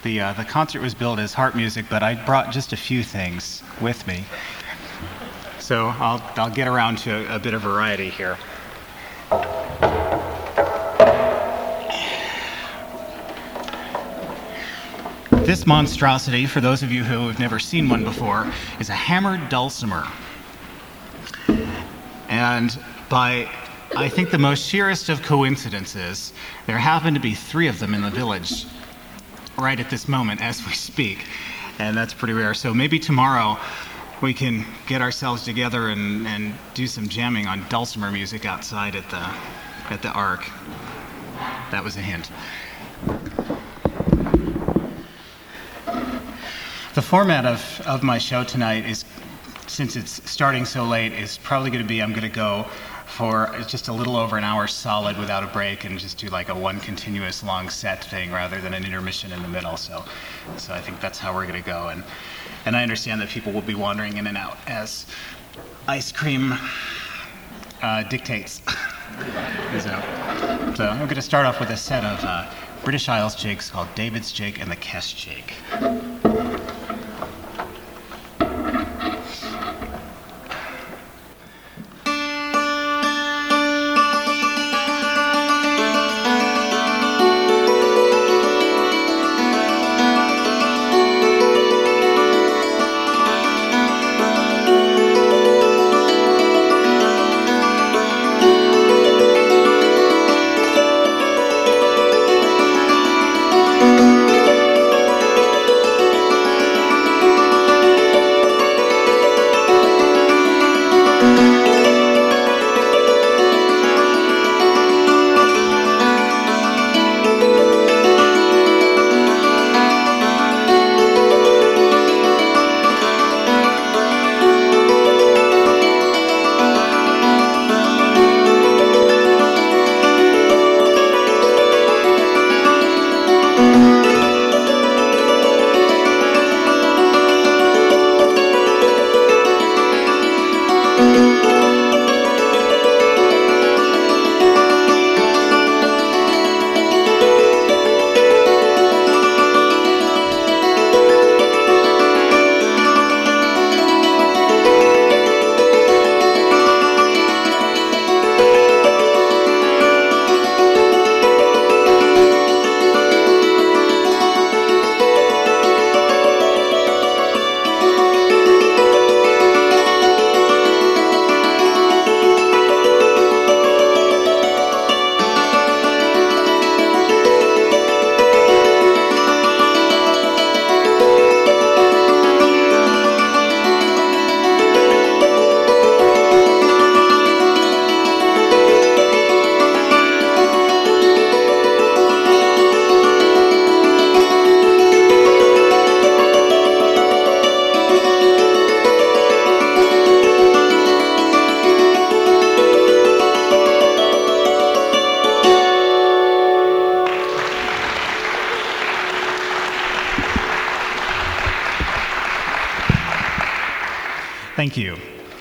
The concert was billed as harp music, but I brought just a few things with me. So I'll get around to a bit of variety here. This monstrosity, for those of you who have never seen one before, is a hammered dulcimer. And by, I think, the most sheerest of coincidences, there happen to be 3 of them in the village right at this moment as we speak. And that's pretty rare. So maybe tomorrow we can get ourselves together and do some jamming on dulcimer music outside at the Ark. That was a hint. The format of my show tonight is, since it's starting so late, is probably going to be I'm going to go for just a little over an hour solid without a break and just do like a one continuous long set thing rather than an intermission in the middle. So I think that's how we're going to go. And I understand that people will be wandering in and out as ice cream dictates. So I'm going to start off with a set of British Isles jigs called David's Jig and the Kess Jig. Thank you.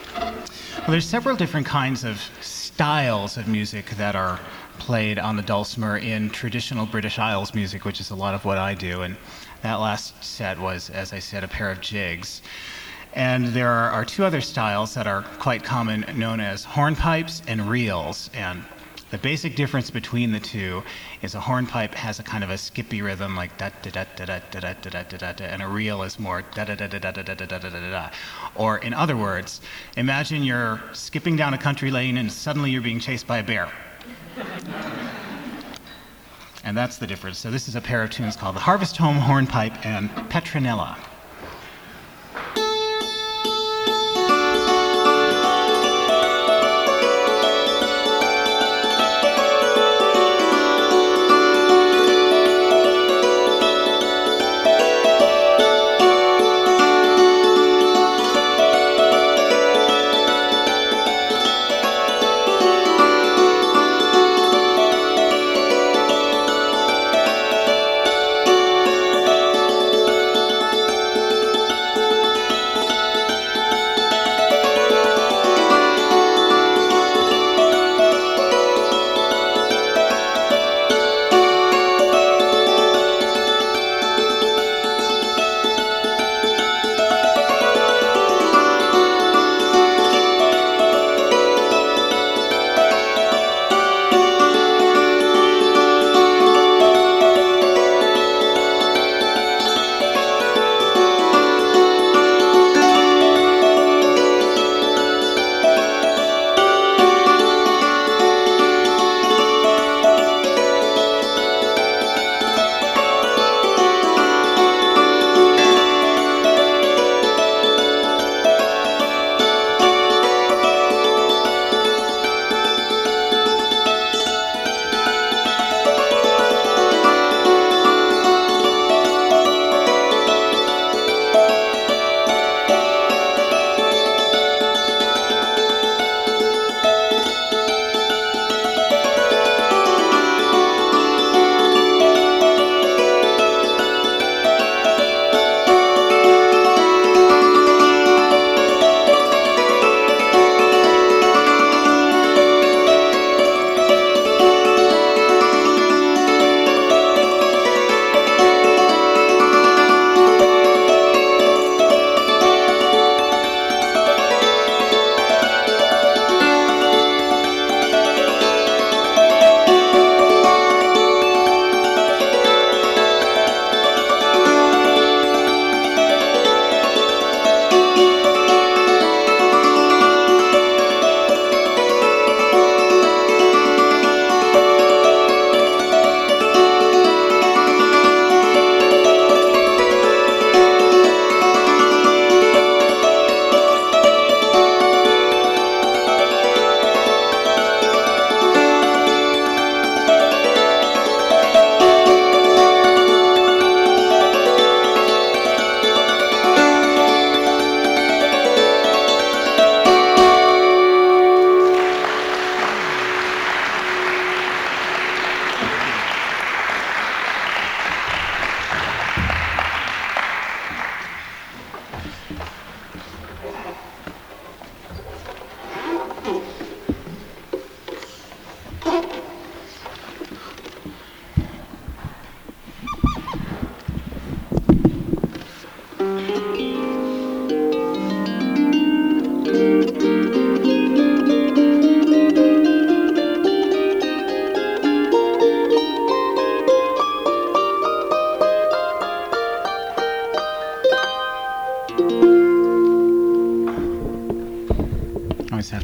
Well, there's several different kinds of styles of music that are played on the dulcimer in traditional British Isles music, which is a lot of what I do. And that last set was, as I said, a pair of jigs. And there are 2 other styles that are quite common, known as hornpipes and reels. And the basic difference between the 2 is a hornpipe has a kind of a skippy rhythm like da da da da da da da da da da, and a reel is more da da da da da da da da da da da. Or in other words, imagine you're skipping down a country lane and suddenly you're being chased by a bear. And that's the difference. So this is a pair of tunes called the Harvest Home Hornpipe and Petronella.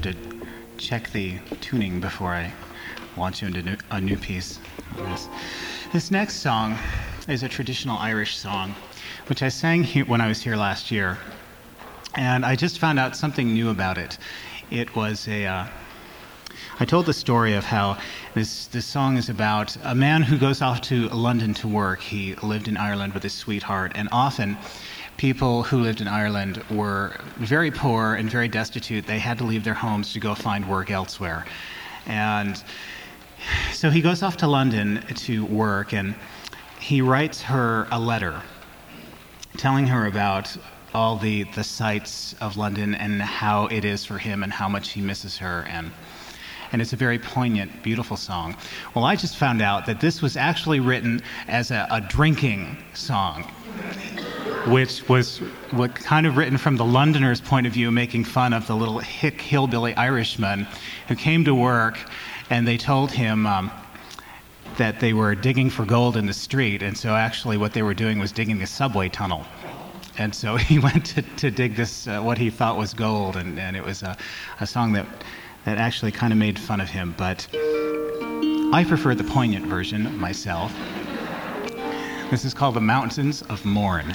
to check the tuning before I launch you into a new piece on this. This next song is a traditional Irish song, which I sang when I was here last year. And I just found out something new about it. It was I told the story of how this song is about a man who goes off to London to work. He lived in Ireland with his sweetheart, and often people who lived in Ireland were very poor and very destitute. They had to leave their homes to go find work elsewhere. And so he goes off to London to work, and he writes her a letter telling her about all the sights of London and how it is for him and how much he misses her. And it's a very poignant, beautiful song. Well, I just found out that this was actually written as a drinking song, which was kind of written from the Londoner's point of view, making fun of the little hick hillbilly Irishman who came to work, and they told him that they were digging for gold in the street, and so actually what they were doing was digging the subway tunnel. And so he went to dig this, what he thought was gold, and it was a song that actually kind of made fun of him, but I prefer the poignant version myself. This is called The Mountains of Mourne.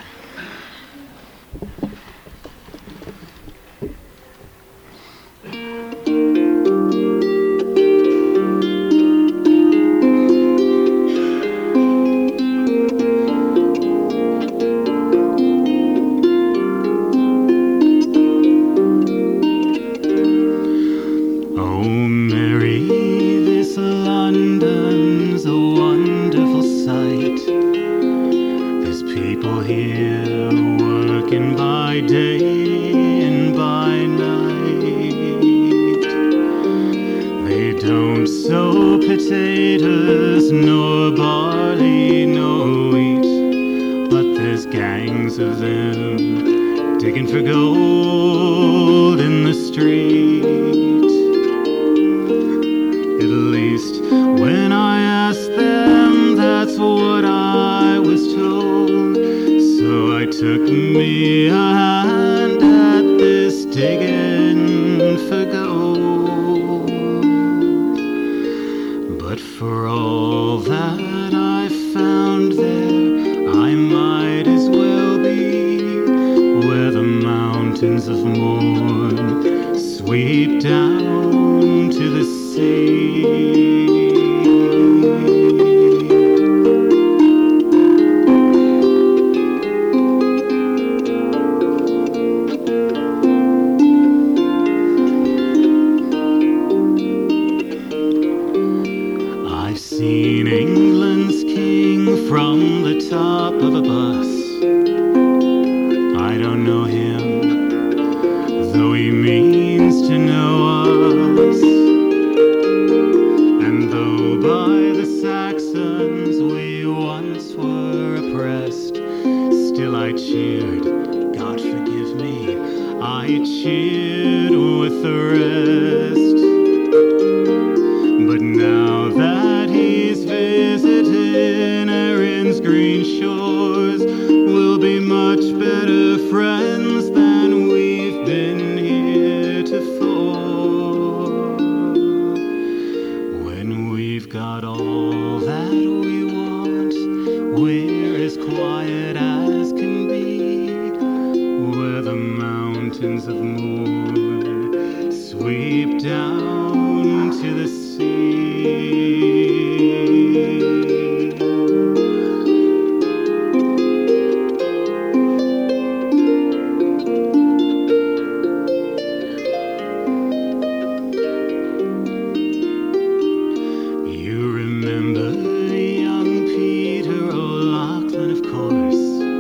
You remember young Peter O'Loughlin, of course.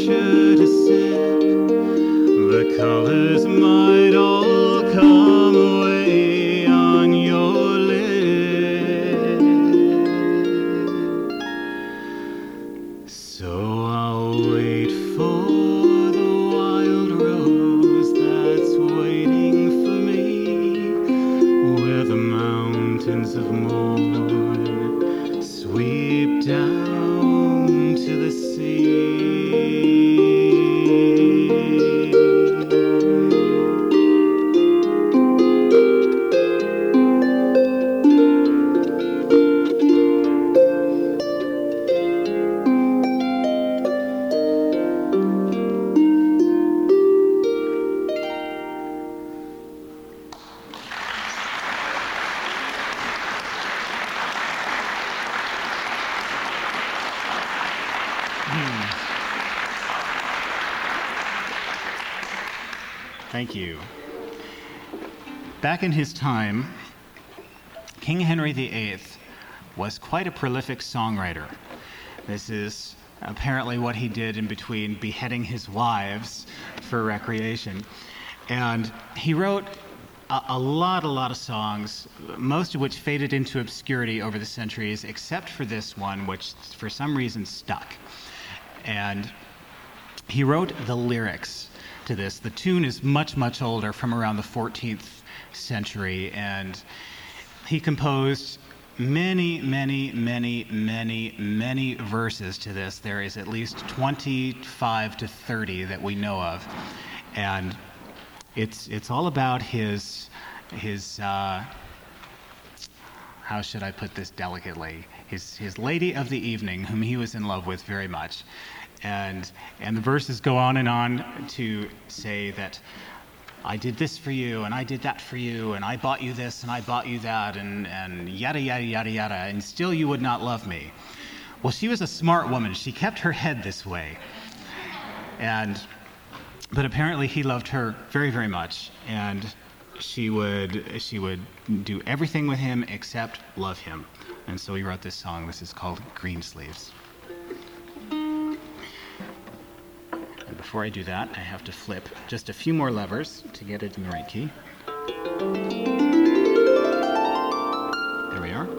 future to sit, the colors might all come away on your lid. So I'll wait for the wild rose that's waiting for me, where the mountains of morn sweep down to the sea. Thank you. Back in his time, King Henry VIII was quite a prolific songwriter. This is apparently what he did in between beheading his wives for recreation. And he wrote a lot of songs, most of which faded into obscurity over the centuries, except for this one, which for some reason stuck. And he wrote the lyrics to this. The tune is much older, from around the 14th century, and he composed many verses to this. There is at least 25 to 30 that we know of, and it's all about his how should I put this delicately, his lady of the evening, whom he was in love with very much. And the verses go on to say that I did this for you, and I did that for you, and I bought you this, and I bought you that, and yada, and still you would not love me. Well, she was a smart woman. She kept her head this way. But apparently he loved her very much, and she would do everything with him except love him. And so he wrote this song. This is called Greensleeves. And before I do that, I have to flip just a few more levers to get it in the right key. There we are.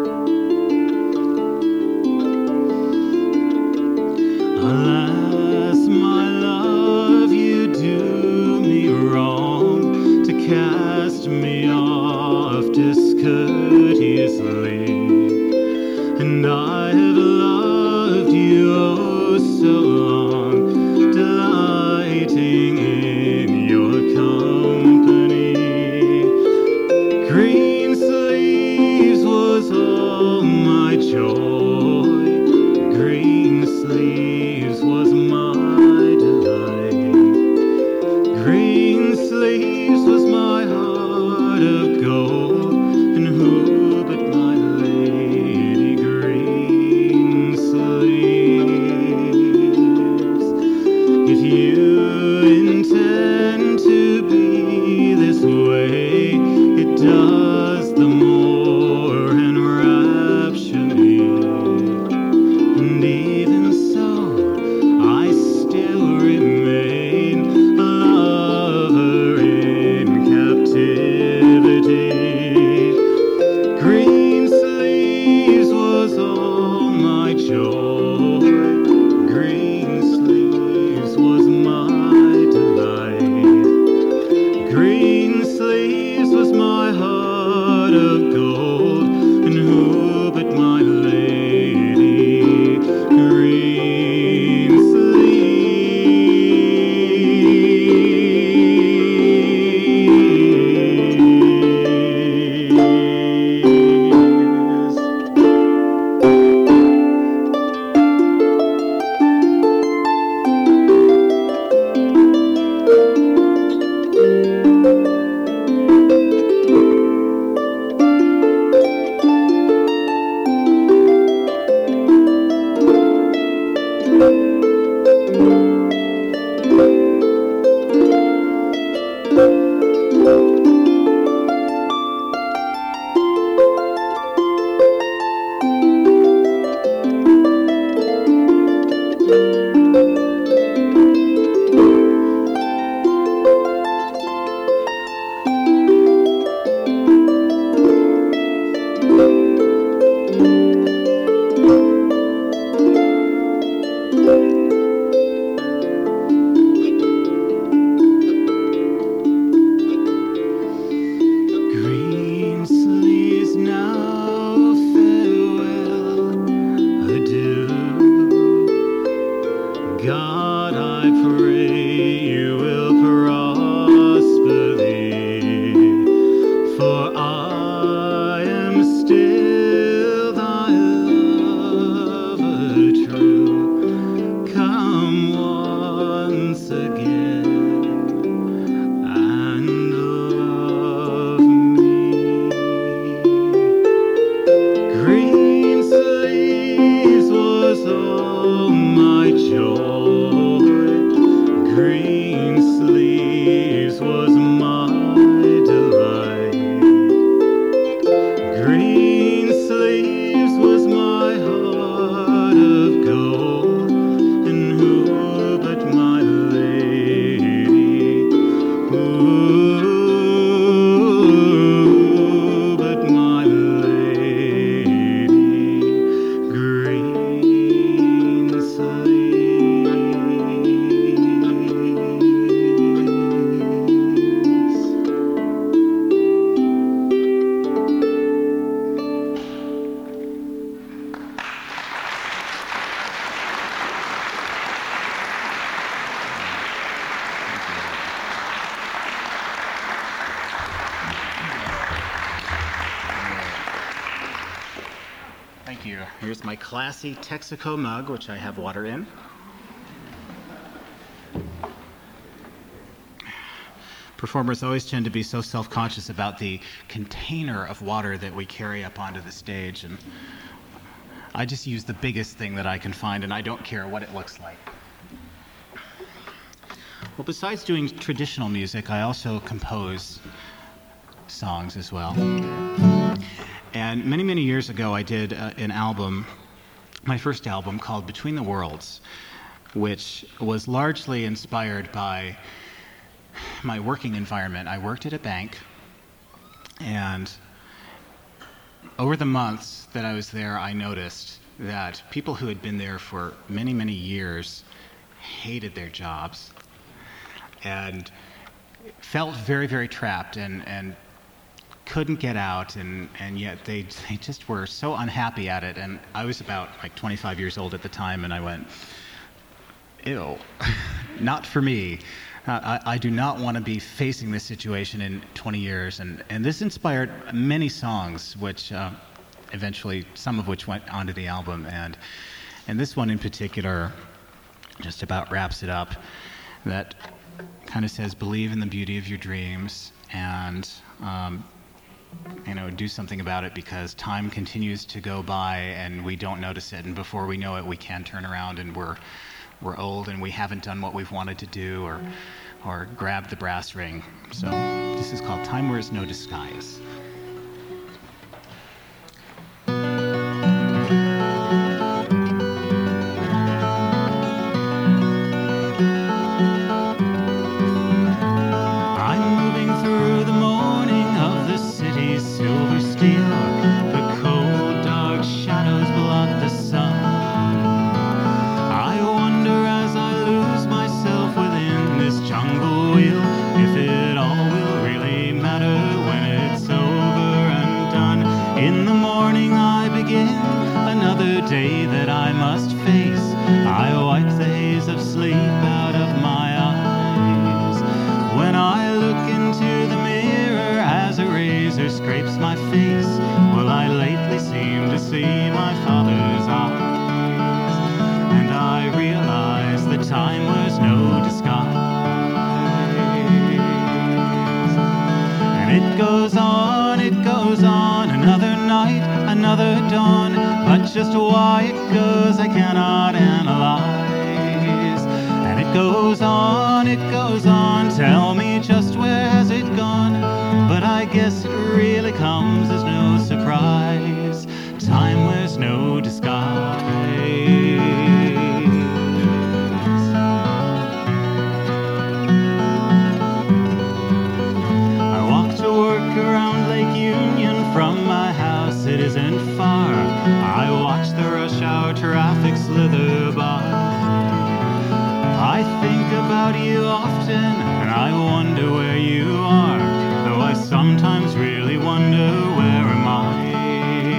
Alas, my love, you do me wrong to cast me off discourteously, and I have loved you oh so long, delighting in your company. Green sleeves was all my joy, green sleeves was my delight, green sleeves was my heart of gold, and who but my lady green sleeves? If you intend to be this way, it does the more enrapture me. And even so, I still remain a lover in captivity. Green sleeves was all my joy, green sleeves was my delight, green sleeves was my heart of gold, and who but my lady green sleeves. God, I pray you will prosper thee, for I am still thy lover true. Come once again and love me. Green sleeves was all my joy. Green sleeves was my delight. Green sleeves was my heart of gold. And who but my lady? Who but my lady? Green sleeves. Thank you. Here's my classy Texaco mug, which I have water in. Performers always tend to be so self-conscious about the container of water that we carry up onto the stage, and I just use the biggest thing that I can find, and I don't care what it looks like. Well, besides doing traditional music, I also compose songs as well. And many, many years ago, I did an album, my first album, called Between the Worlds, which was largely inspired by my working environment. I worked at a bank, and over the months that I was there, I noticed that people who had been there for many, many years hated their jobs and felt very, very trapped and couldn't get out, and yet they just were so unhappy at it. And I was about like 25 years old at the time, and I went, ew, not for me. I do not want to be facing this situation in 20 years. And this inspired many songs, which eventually, some of which went onto the album. And this one in particular just about wraps it up. That kind of says, believe in the beauty of your dreams, and do something about it, because time continues to go by and we don't notice it, and before we know it, we can turn around and we're old and we haven't done what we've wanted to do or grab the brass ring. So this is called Time Wears No Disguise. Day that I must face, I wipe the haze of sleep out of my eyes. When I look into the mirror as a razor scrapes my face, well, I lately seem to see my father's eyes, and I realize that time was no disguise. And it goes on, another night, another dawn, but just why it goes I cannot analyze. And it goes on, tell me just where has it gone, but I guess it really comes as no surprise. Time wears no disguise. I walk to work around Lake Union from my house, it isn't far. I watch the rush hour traffic slither by. I think about you often, and I wonder where you are, though I sometimes really wonder, where am I?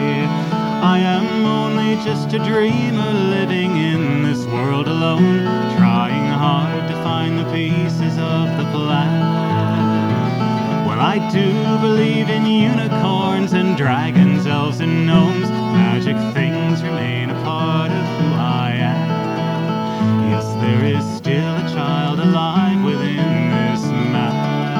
I am only just a dreamer living in this world alone, I do believe in unicorns and dragons, elves and gnomes. Magic things remain a part of who I am. Yes, there is still a child alive within this man.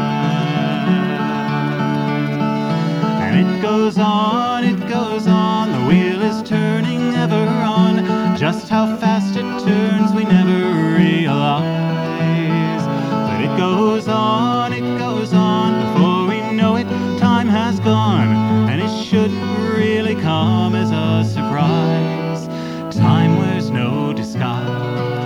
And it goes on, the wheel is turning ever on. Just how fast it turns we never realize. But it goes on, before we know it, time has gone. And it shouldn't really come as a surprise. Time wears no disguise.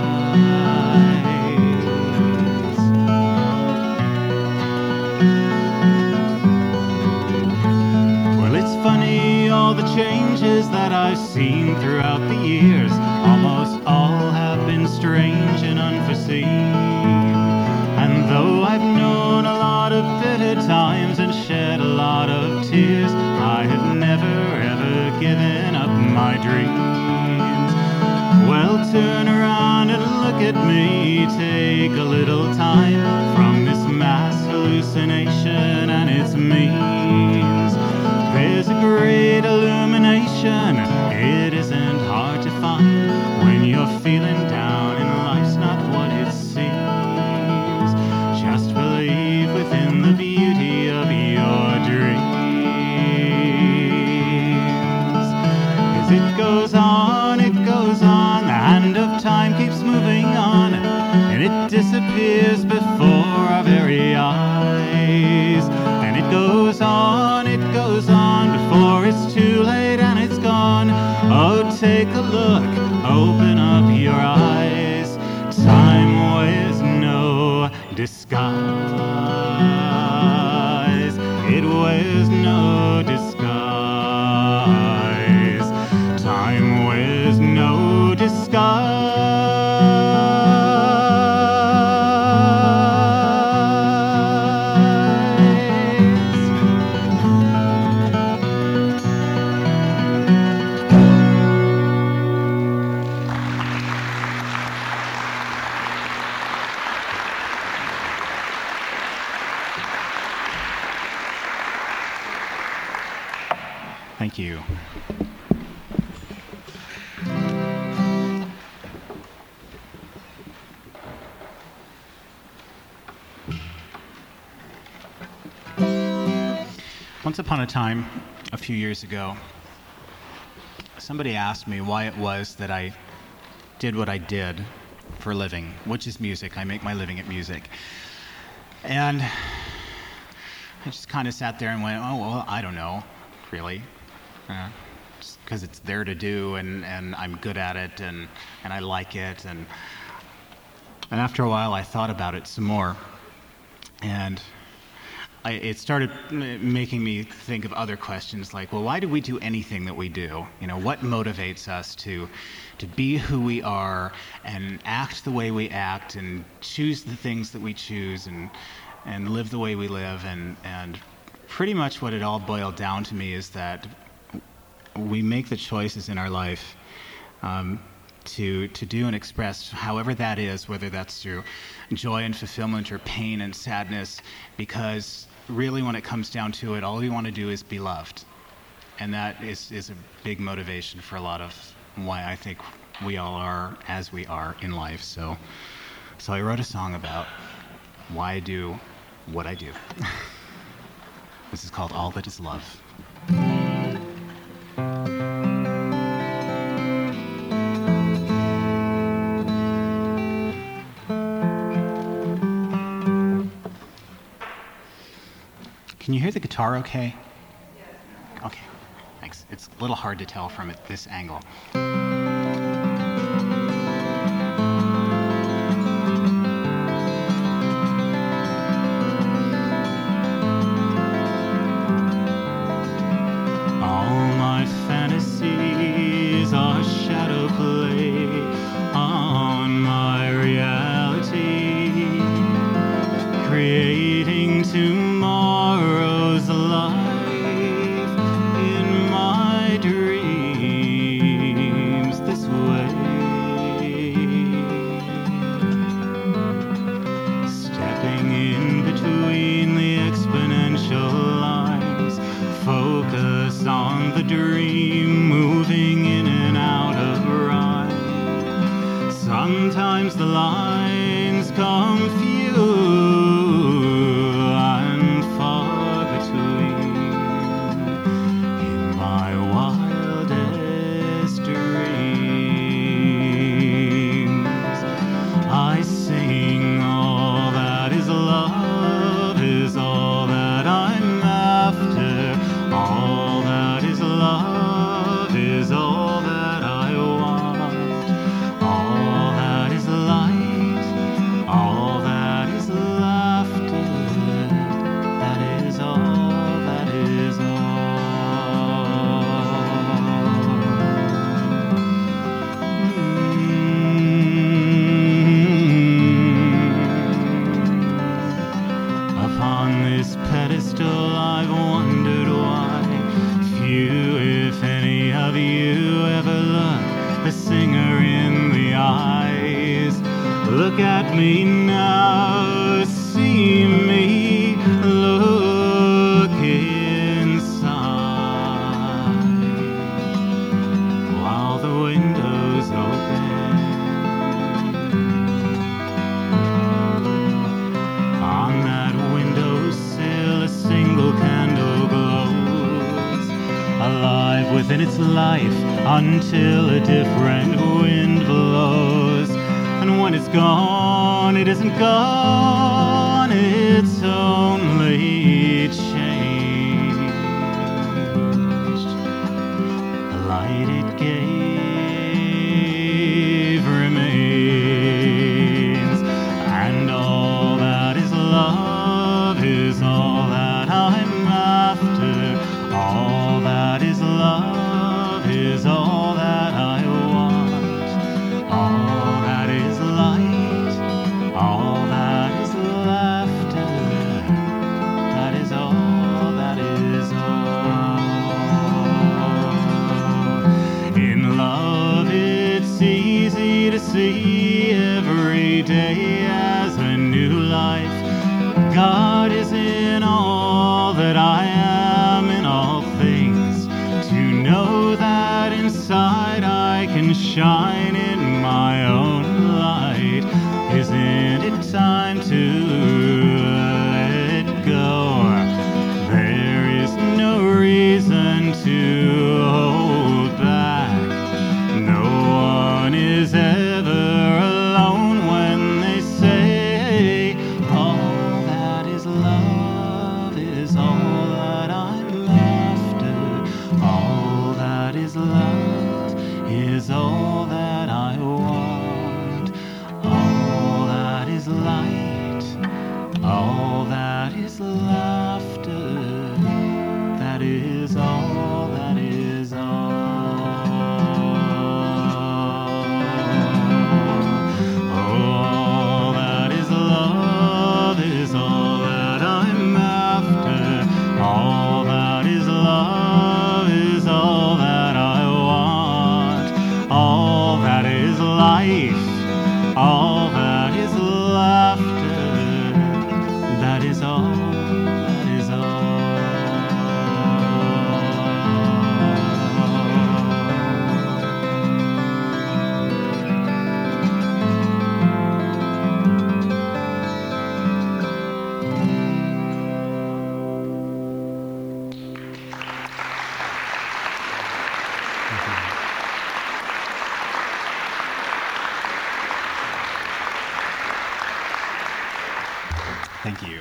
Well, it's funny, all the changes that I've seen throughout the years, almost all have been strange and unforeseen. And though I've known a lot of bitter times and shed a lot of tears, I have never ever given up my dreams. Well, turn around and look at me, take a little time from this mass hallucination and its means. There's a great illumination, it isn't hard to find when you're feeling down and life's not what it seems. Just believe within the beauty of your dreams. 'Cause it goes on, the hand of time keeps moving on, and it disappears before our very eyes. And it goes on, before it's too late and it's gone. Oh, take a look, open up your eyes. Time wears no disguise. It wears no disguise. Time wears no disguise. Thank you. Once upon a time, a few years ago, somebody asked me why it was that I did what I did for a living, which is music. I make my living at music. And I just kind of sat there and went, oh, well, I don't know, really. Just because it's there to do, and I'm good at it, and I like it. And after a while, I thought about it some more. And it started making me think of other questions like, well, why do we do anything that we do? You know, what motivates us to be who we are and act the way we act and choose the things that we choose and live the way we live? And pretty much what it all boiled down to me is that we make the choices in our life to do and express however that is, whether that's through joy and fulfillment or pain and sadness, because really when it comes down to it, all we want to do is be loved. And that is a big motivation for a lot of why I think we all are as we are in life. So I wrote a song about why I do what I do. This is called All That Is Love. Can you hear the guitar okay? Okay, thanks. It's a little hard to tell from this angle. All my fantasies are shadow play on my reality, creating tomorrow's life in my dreams. the dream, moving in and out of rhyme. Sometimes the lines come few and far between. In my wildest dreams, I sing all that is love is all that I'm after. All that is love is all that I want. All that is light, all that is laughter, that is all, that is all. Upon this pedestal I've wondered why few, if any of you, ever look the singer in the eyes. Look at me now, see me, look inside. While the windows open, on that windowsill a single candle glows, alive within its life until a different wind blows. And when it's gone, it isn't gone, it's only changed. The light it gave remains, and all that is love is all that I'm after. All that is love is all that I want. All that is light, all that is laughter, that is all, that is all. In love it's easy to see every day as a new life. God is in all that I am, in all things. To know that inside I can shine in my own light. Isn't it time to let go? There is no reason to hold back. No one is ever alone when they say all that is love is all that I'm after. All that is light is all that I want. All that is light, all that is laughter, that is all, that is all. All that is love is all that I'm after. All that is love is all that I want. All that is life, all that is laughter, that is all, that is all. Thank you.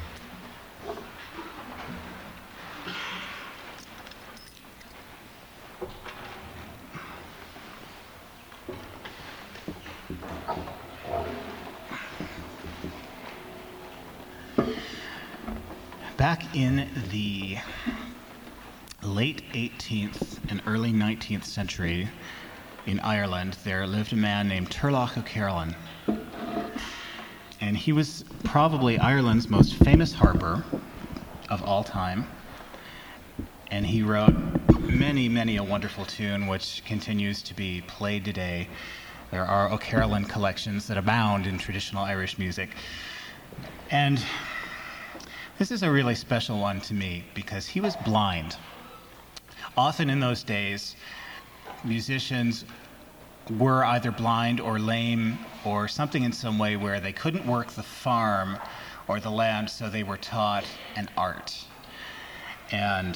Back in the late 18th and early 19th century in Ireland, there lived a man named Turlough O'Carolan. And he was probably Ireland's most famous harper of all time. And he wrote many a wonderful tune which continues to be played today. There are O'Carolan collections that abound in traditional Irish music. And this is a really special one to me because he was blind. Often in those days, musicians were either blind or lame or something in some way where they couldn't work the farm or the land, so they were taught an art. And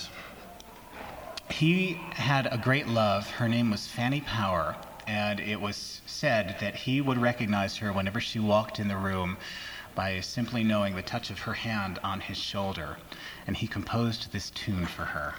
he had a great love. Her name was Fanny Power, and it was said that he would recognize her whenever she walked in the room by simply knowing the touch of her hand on his shoulder. And he composed this tune for her.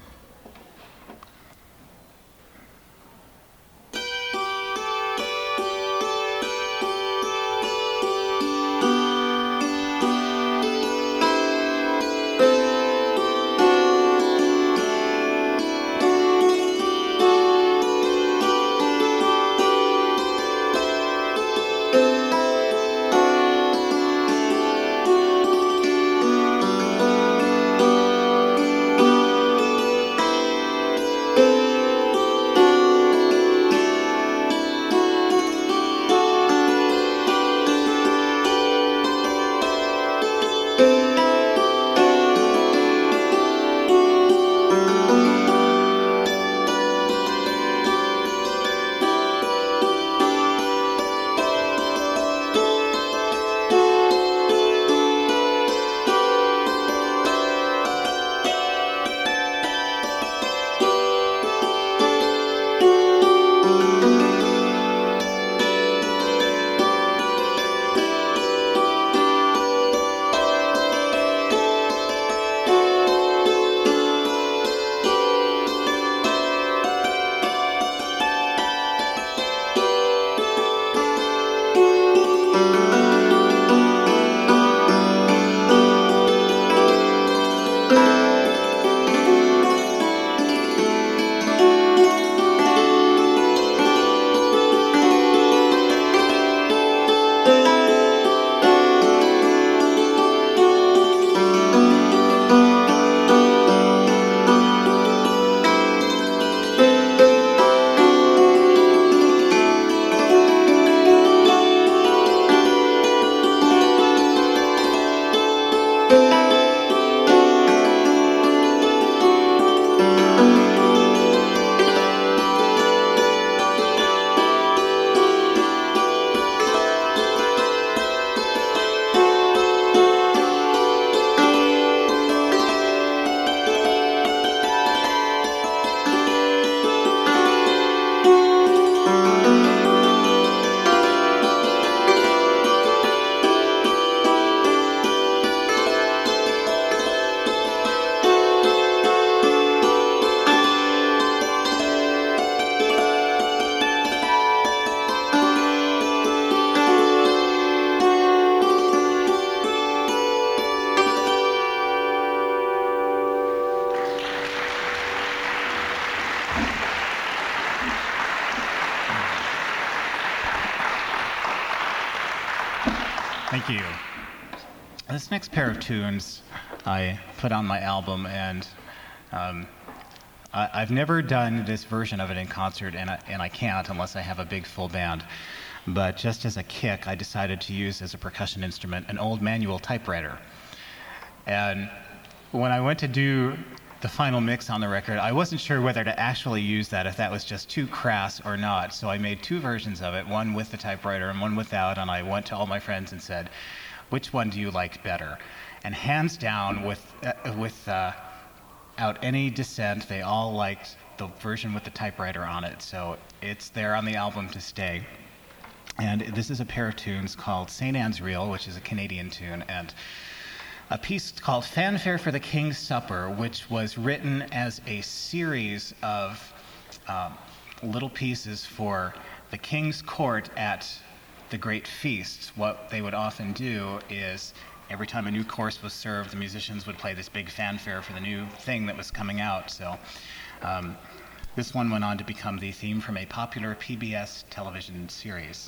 Thank you. This next pair of tunes I put on my album, and I've never done this version of it in concert, and I can't unless I have a big full band. But just as a kick, I decided to use as a percussion instrument an old manual typewriter. And when I went to do the final mix on the record, I wasn't sure whether to actually use that, if that was just too crass or not. So I made two versions of it, one with the typewriter and one without, and I went to all my friends and said, which one do you like better? And hands down, without any dissent, they all liked the version with the typewriter on it. So it's there on the album to stay. And this is a pair of tunes called St. Anne's Reel, which is a Canadian tune, and a piece called Fanfare for the King's Supper, which was written as a series of little pieces for the king's court at the great feasts. What they would often do is every time a new course was served, the musicians would play this big fanfare for the new thing that was coming out. So this one went on to become the theme from a popular PBS television series.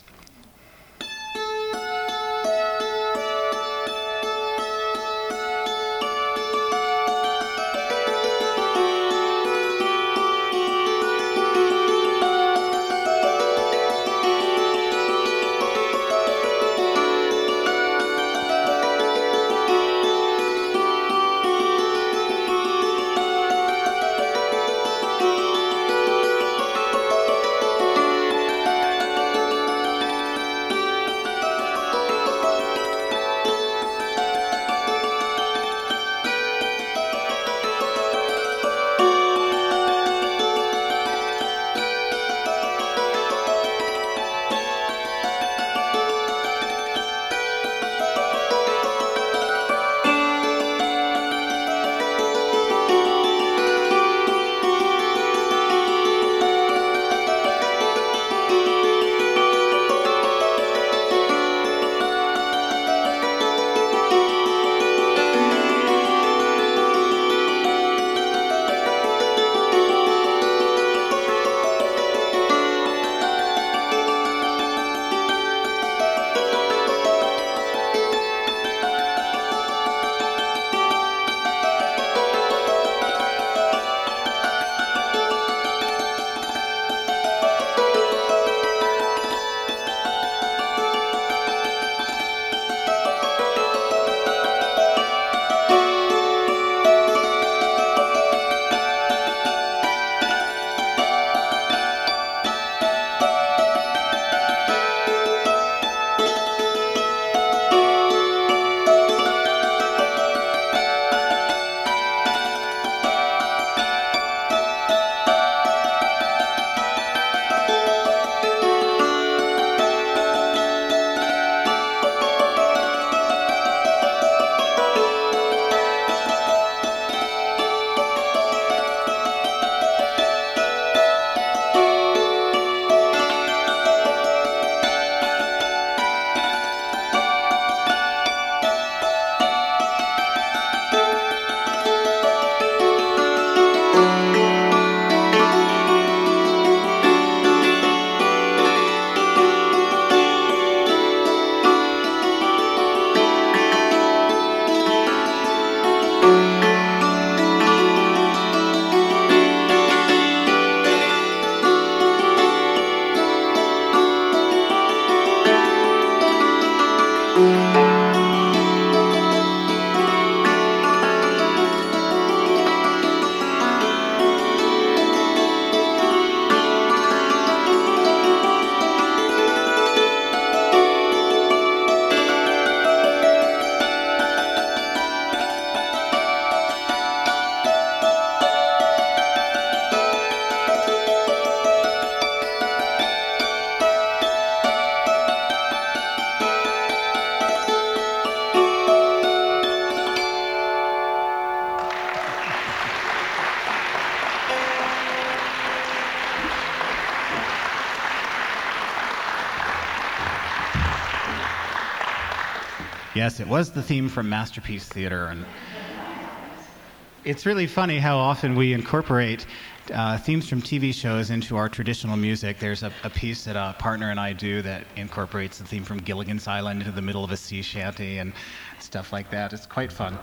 Yes, it was the theme from Masterpiece Theater, and it's really funny how often we incorporate themes from TV shows into our traditional music. There's a piece that a partner and I do that incorporates the theme from Gilligan's Island into the middle of a sea shanty and stuff like that. It's quite fun.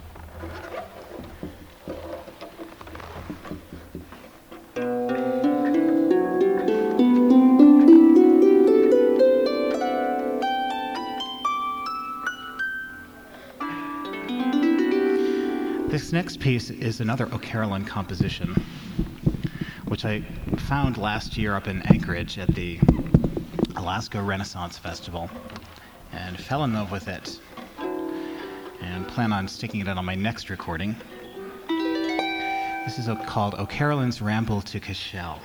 This next piece is another O'Carolan composition, which I found last year up in Anchorage at the Alaska Renaissance Festival and fell in love with it and plan on sticking it out on my next recording. This is called O'Carolan's Ramble to Cashel.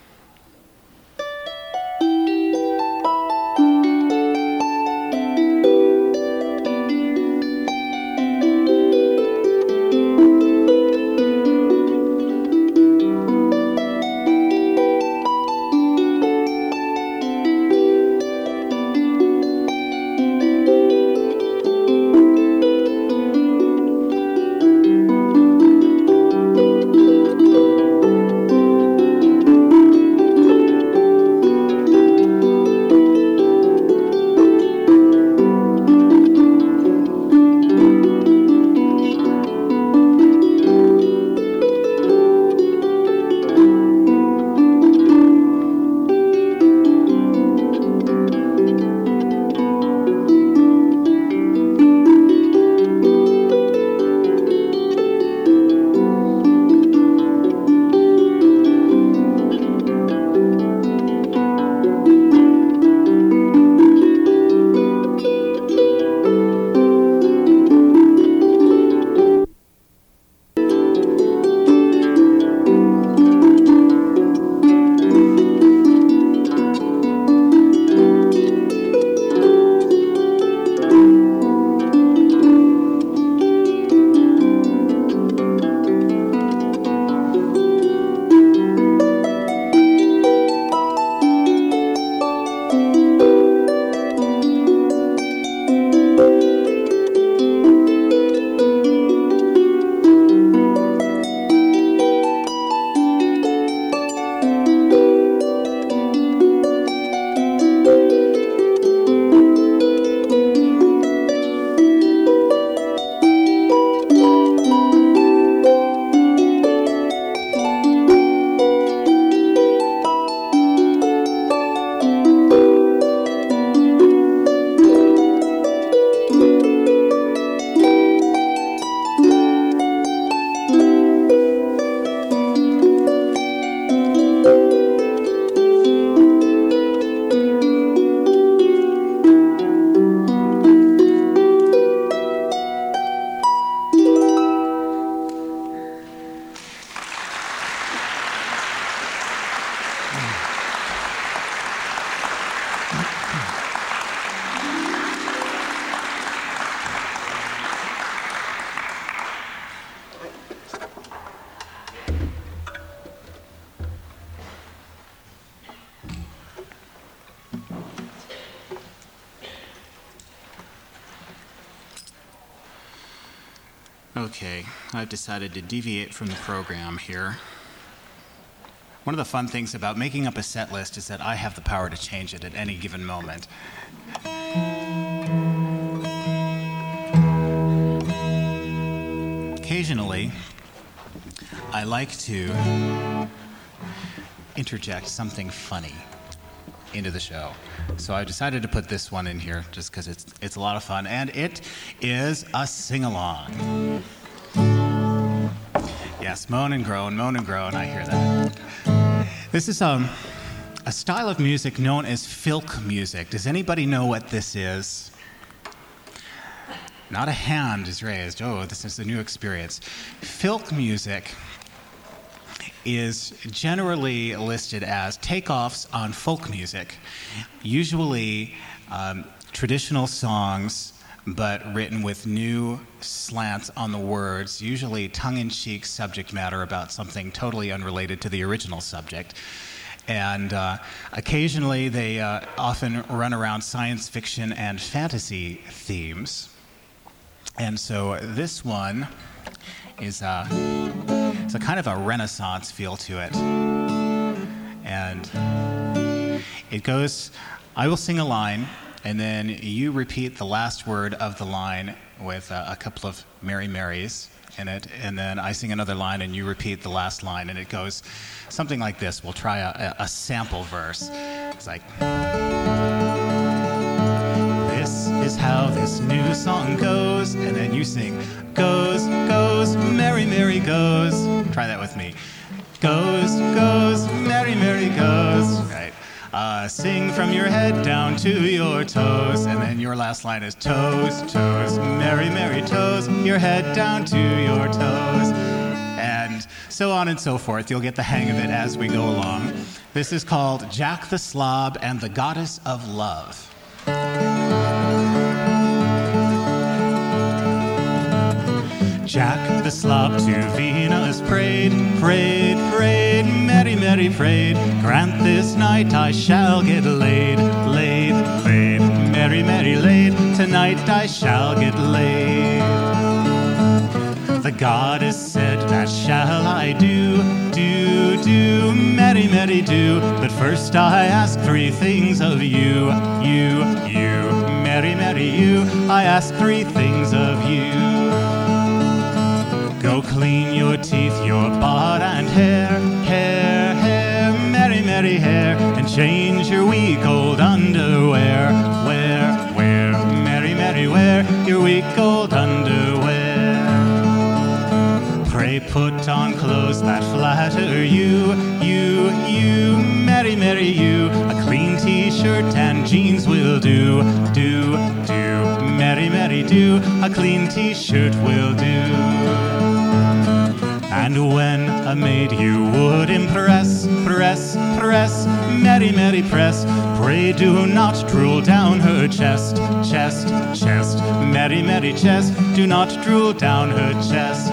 Okay, I've decided to deviate from the program here. One of the fun things about making up a set list is that I have the power to change it at any given moment. Occasionally, I like to interject something funny. into the show. So I decided to put this one in here just because it's a lot of fun, and it is a sing-along. Yes, moan and groan, I hear that. This is a style of music known as filk music. Does anybody know what this is? Not a hand is raised. Oh, this is a new experience. Filk music is generally listed as takeoffs on folk music, usually traditional songs, but written with new slants on the words, usually tongue-in-cheek subject matter about something totally unrelated to the original subject. And occasionally they often run around science fiction and fantasy themes. And so this one is it's a kind of a Renaissance feel to it. And it goes, I will sing a line, and then you repeat the last word of the line with a couple of Mary Marys in it, and then I sing another line and you repeat the last line, and it goes something like this. We'll try a sample verse. It's like, this is how this new song goes, and then you sing, goes, goes, Mary, Mary goes. Try that with me. Goes, goes, Mary, Mary goes. Right. Sing from your head down to your toes, and then your last line is toes, toes, Mary, Mary toes, your head down to your toes, and so on and so forth. You'll get the hang of it as we go along. This is called Jack the Slob and the Goddess of Love. Jack the Slob to Venus prayed, prayed, prayed, Mary, Mary prayed, grant this night I shall get laid, laid, laid, Mary, Mary laid, tonight I shall get laid. The goddess said, that shall I do, do, do, Mary, Mary do, but first I ask three things of you, you, you, Mary, Mary you, I ask three things of you. Go clean your teeth, your bod and hair, hair, hair, Mary, Mary hair, and change your weak old underwear, wear, wear, Mary, Mary wear your weak old underwear. Pray put on clothes that flatter you, you, you, Mary, Mary you, a clean t-shirt and jeans will do, do, do, Mary, Mary do, a clean t-shirt will do. And when a maid you would impress, press, press, Mary, Mary press, pray do not drool down her chest, chest, chest, Mary, Mary chest, do not drool down her chest.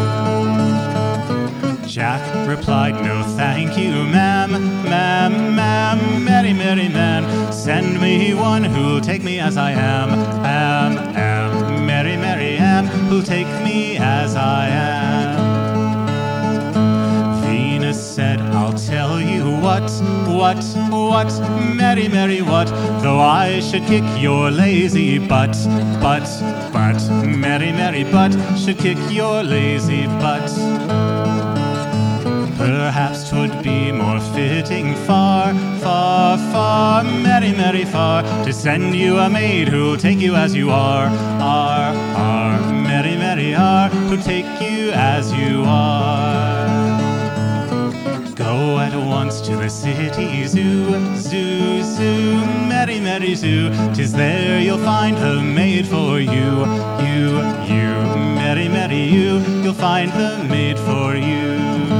Jack replied, no thank you, ma'am, ma'am, ma'am, Mary, Mary man, send me one who'll take me as I am, Mary, Mary am, who'll take me as I am. Said, I'll tell you what, Mary, Mary, what, though I should kick your lazy butt, but, Mary, Mary, butt, should kick your lazy butt. Perhaps 'twould be more fitting far, far, far, Mary, Mary, far, to send you a maid who'll take you as you are, Mary, Mary, who'll take you as you are. Go at once to the city zoo, zoo, zoo, Mary, Mary zoo, 'tis there you'll find the maid for you, you, you, Mary, Mary you, you'll find the maid for you.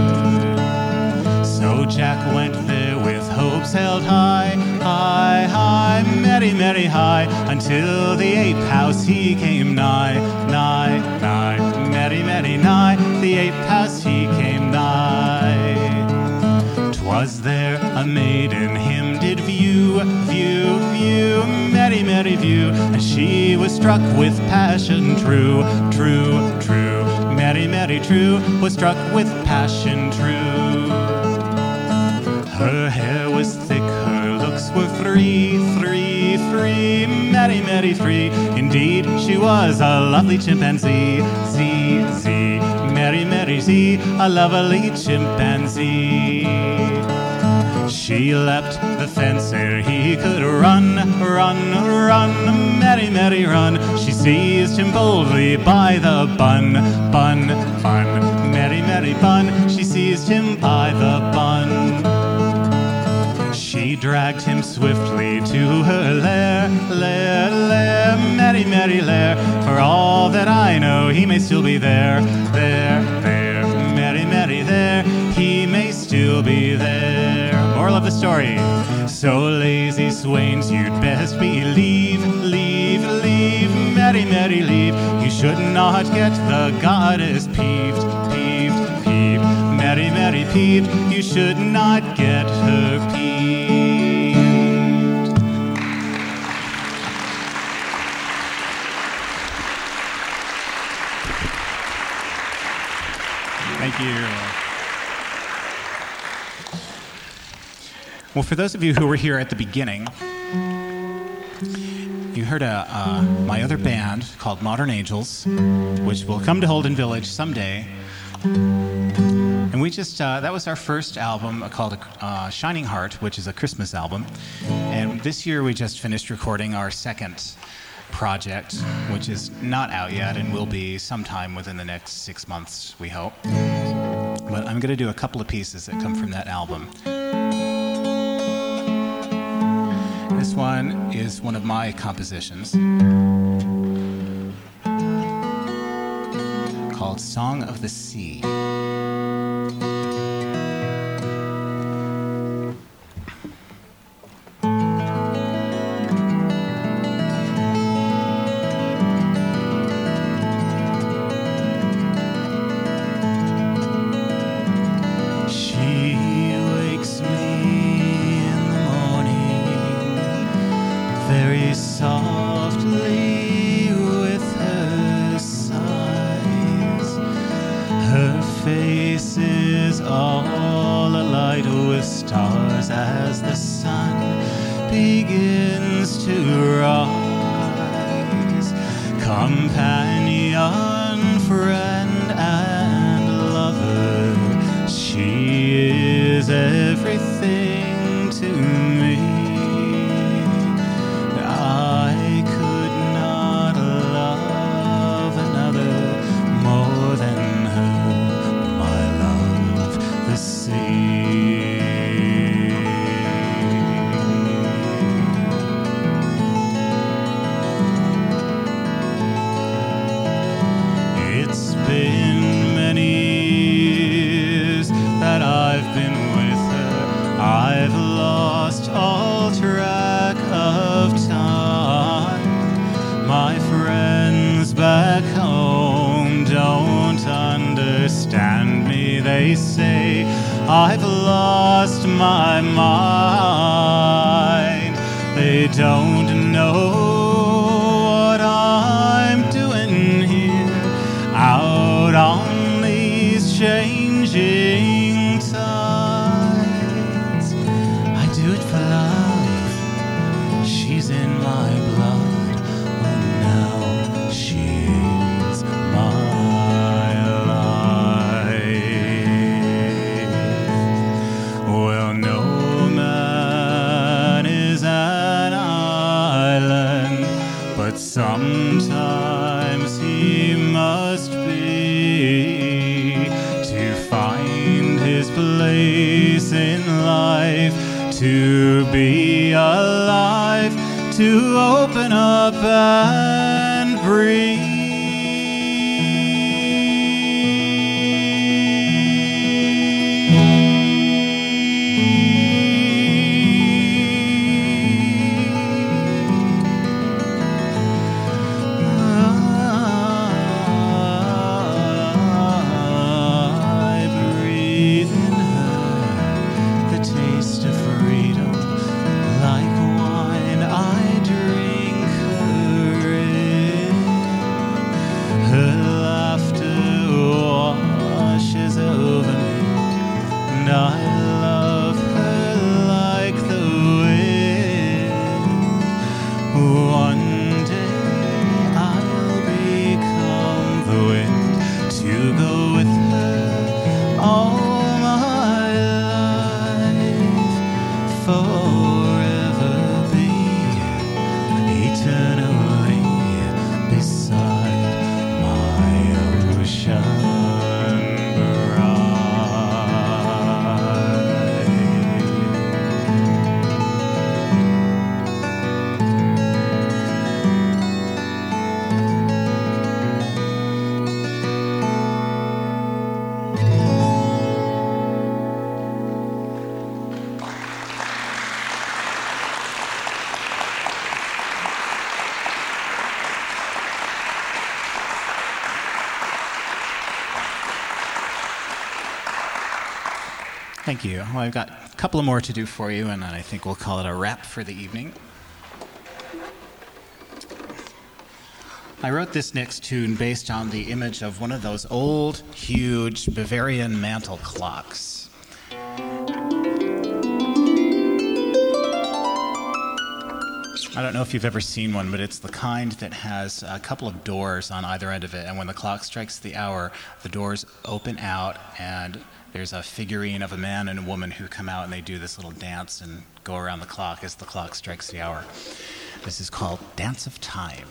So Jack went there with hopes held high, high, high, Mary, Mary high, until the ape house he came nigh, nigh, nigh, Mary, Mary nigh, the ape house he came nigh. 'Twas there a maiden him did view, view, view, Mary, Mary view, and she was struck with passion true, true, true, Mary, Mary true, was struck with passion true. Her hair was thick, her looks were free, free, free, Mary, Mary free, indeed she was a lovely chimpanzee, Z, Z, Mary, Mary Z, a lovely chimpanzee. She leapt the fence ere he could run, run, run, merry, merry run. She seized him boldly by the bun, bun, bun, merry, merry bun. She seized him by the bun. She dragged him swiftly to her lair, lair, lair, merry, merry lair. For all that I know, he may still be there, there, there, merry, merry there. He may still be there. Moral of the story: so lazy swains, you'd best believe, leave, leave, merry, merry leave. You should not get the goddess peeved, peeved, peeved, merry, merry peeved. You should not get her peeved. Thank you. Well, for those of you who were here at the beginning, you heard my other band called Modern Angels, which will come to Holden Village someday. And we just, that was our first album called Shining Heart, which is a Christmas album. And this year we just finished recording our second project, which is not out yet and will be sometime within the next 6 months, we hope. But I'm going to do a couple of pieces that come from that album. This one is one of my compositions called Song of the Sea. Softly with her sighs, her face is all alight with stars as the sun begins to rise. Companion, friend, and lover, she is everything to me. Back home don't understand me. They say I've lost my mind. They don't know what I'm doing here out on these changing tides. I do it for love. She's in my blood. Sometimes he must be to find his place in life, to be alive, to open up and breathe. Thank you. Well, I've got a couple more to do for you, and then I think we'll call it a wrap for the evening. I wrote this next tune based on the image of one of those old, huge Bavarian mantel clocks. I don't know if you've ever seen one, but it's the kind that has a couple of doors on either end of it, and when the clock strikes the hour, the doors open out, and there's a figurine of a man and a woman who come out and they do this little dance and go around the clock as the clock strikes the hour. This is called Dance of Time.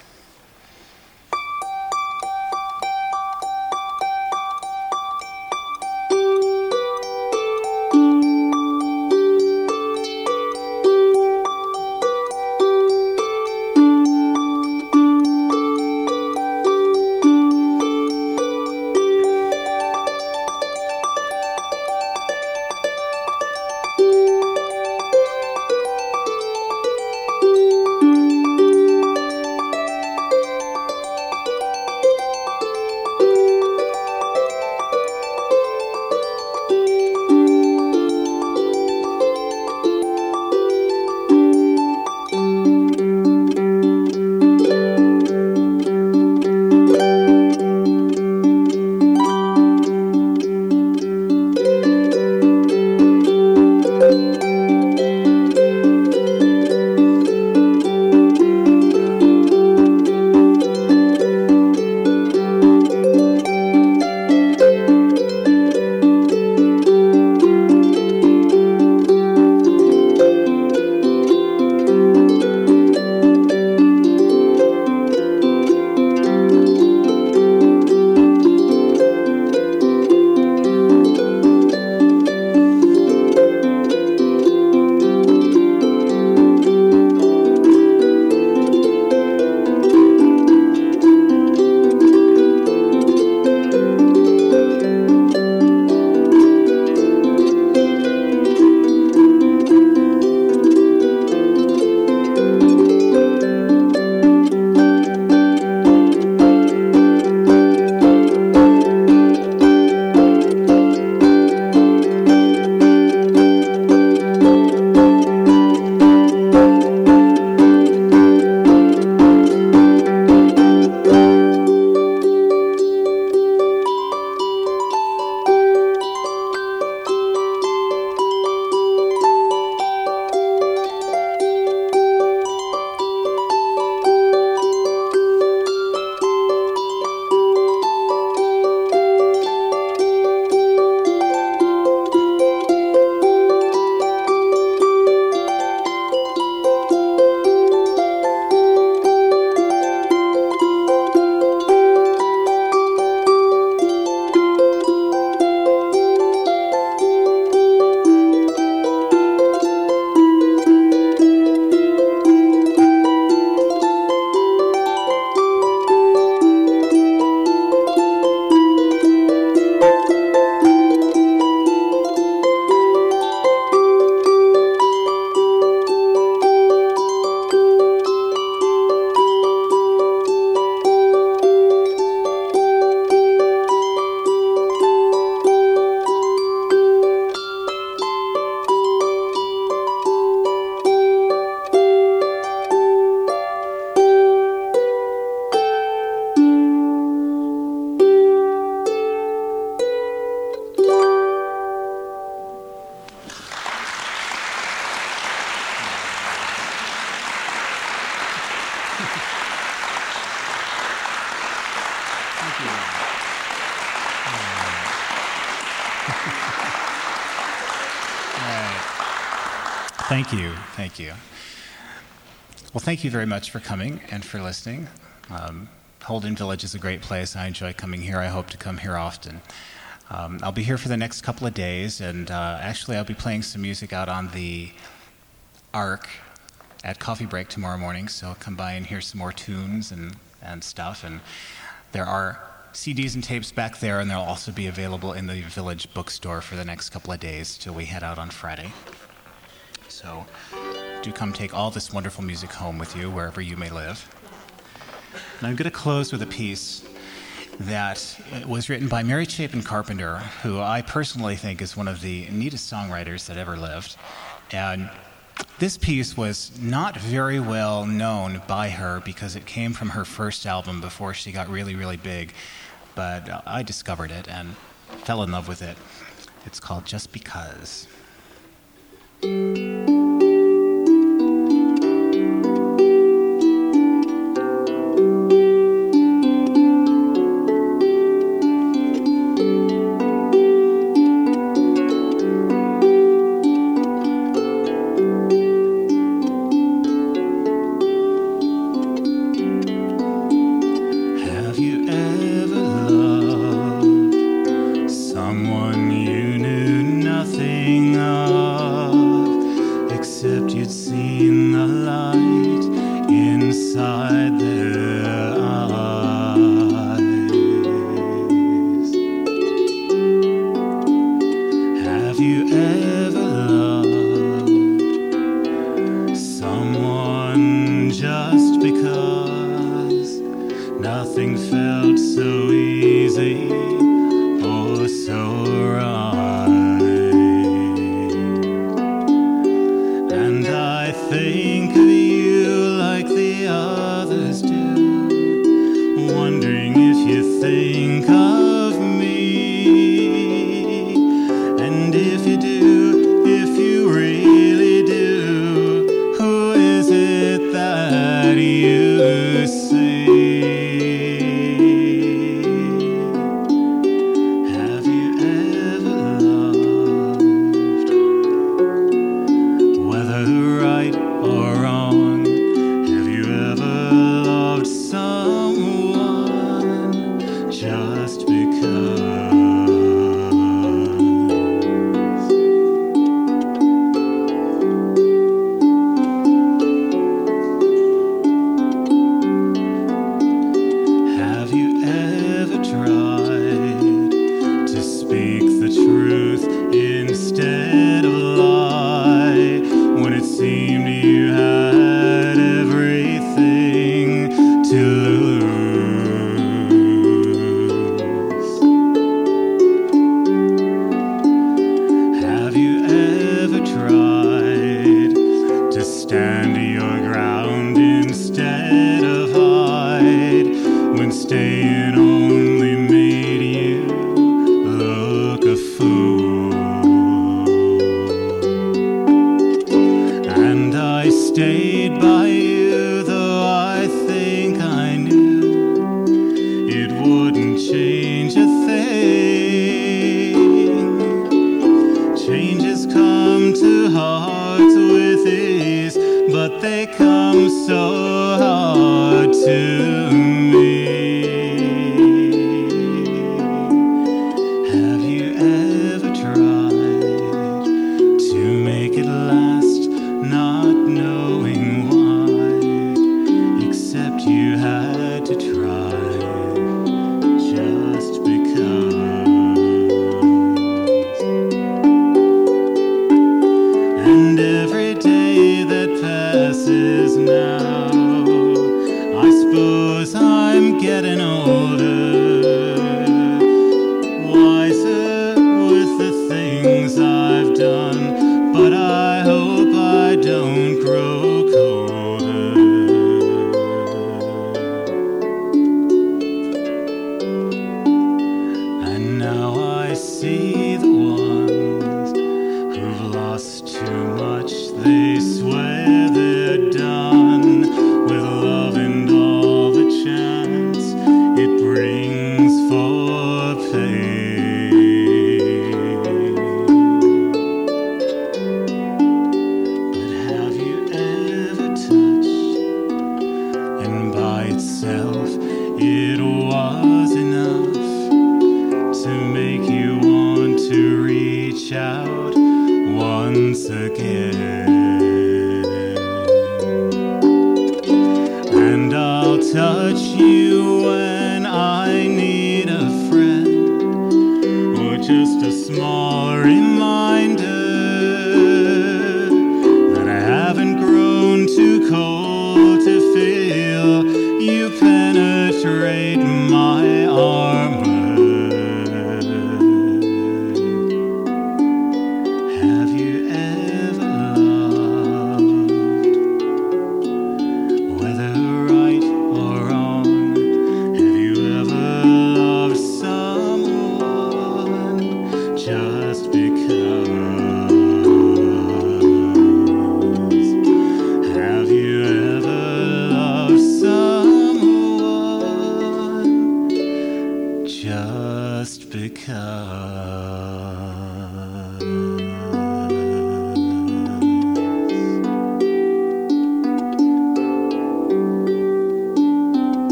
Thank you. Thank you. Well, thank you very much for coming and for listening. Holden Village is a great place. I enjoy coming here. I hope to come here often. I'll be here for the next couple of days, and actually I'll be playing some music out on the Ark at coffee break tomorrow morning, so come by and hear some more tunes and stuff. And there are CDs and tapes back there, and they'll also be available in the Village bookstore for the next couple of days till we head out on Friday. So do come take all this wonderful music home with you, wherever you may live. And I'm going to close with a piece. that was written by Mary Chapin Carpenter, who I personally think is one of the neatest songwriters that ever lived. And this piece was not very well known by her because it came from her first album before she got really, really big. But I discovered it and fell in love with it. It's called Just Because. You penetrate my arms.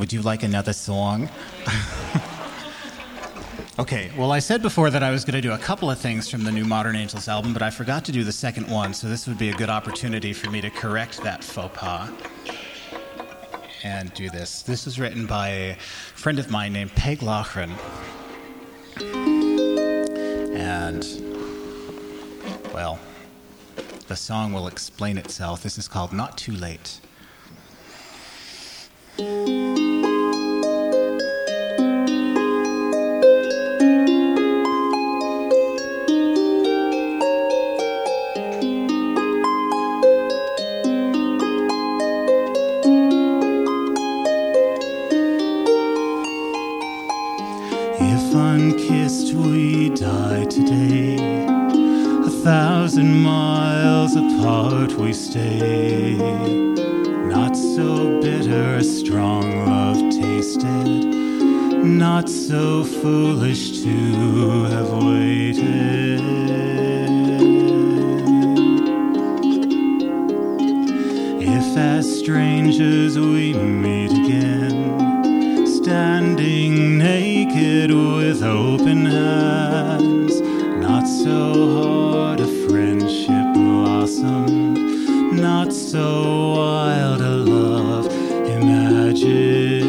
Would you like another song? Okay, well, I said before that I was going to do a couple of things from the new Modern Angels album, but I forgot to do the second one, so this would be a good opportunity for me to correct that faux pas and do this. This was written by a friend of mine named Peg Loughran. And, well, the song will explain itself. This is called Not Too Late. If unkissed we die today, 1,000 miles apart we stay. Not so bitter, a strong love tasted, not so foolish to have waited. If as strangers we meet again, standing naked with open hands, not so hard a friendship blossomed, not so wild a love imagined.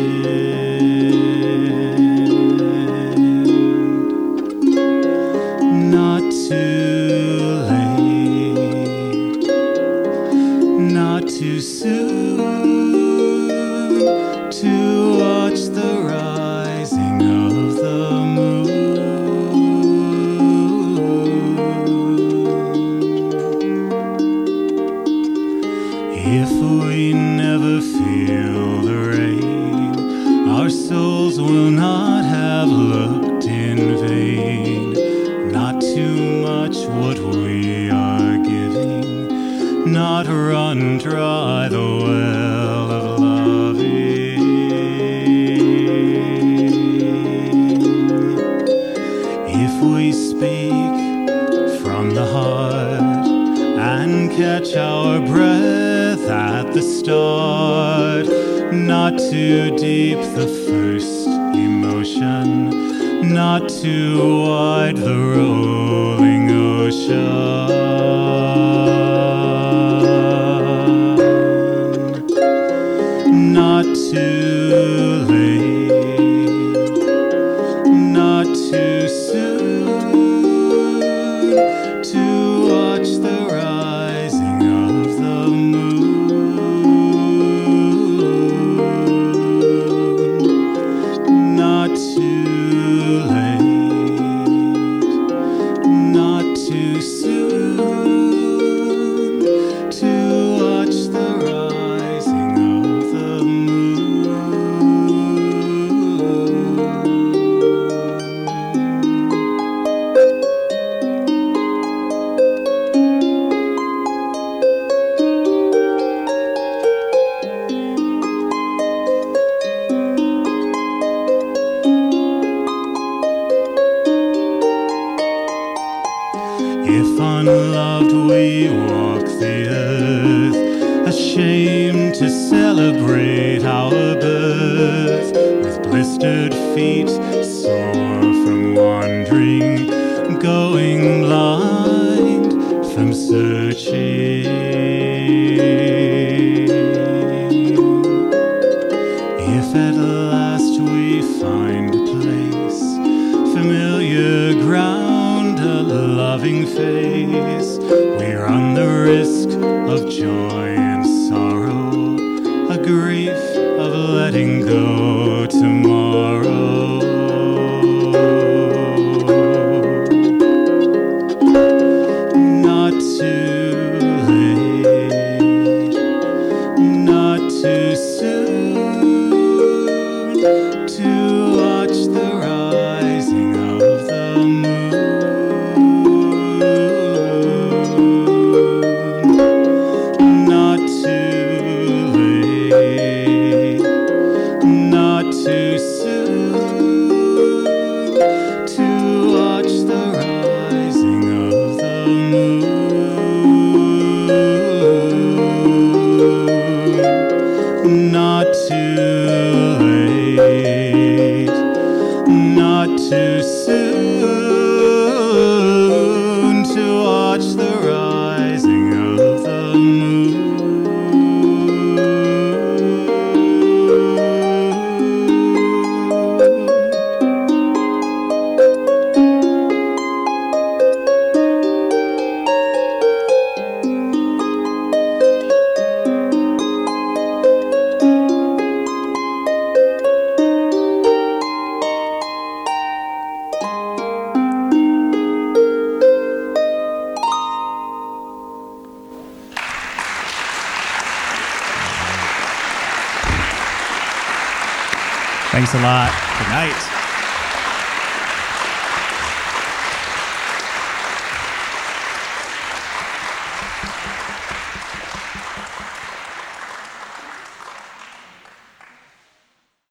Not too late, not too soon to watch the rising of the moon. If we never feel the rain, our souls will not have looked in vain. Not too much what we are giving, not run dry the well of loving. If we speak from the heart and catch our breath at the start, not too deep the first emotion, not too wide the rolling ocean. Not too late, not too soon to watch the rising of the moon. Not too late, not too soon to watch the rising of the moon. If unloved we walk the earth, ashamed to celebrate our birth, with blistered feet, sore from wandering, going blind from searching. If at last we find a place, familiar ground, a loving face, we run the risk of joy and sorrow, a grief of letting go tomorrow. Not too late, not too soon to watch the rising of the moon. Not too late, Thanks a lot. Good night.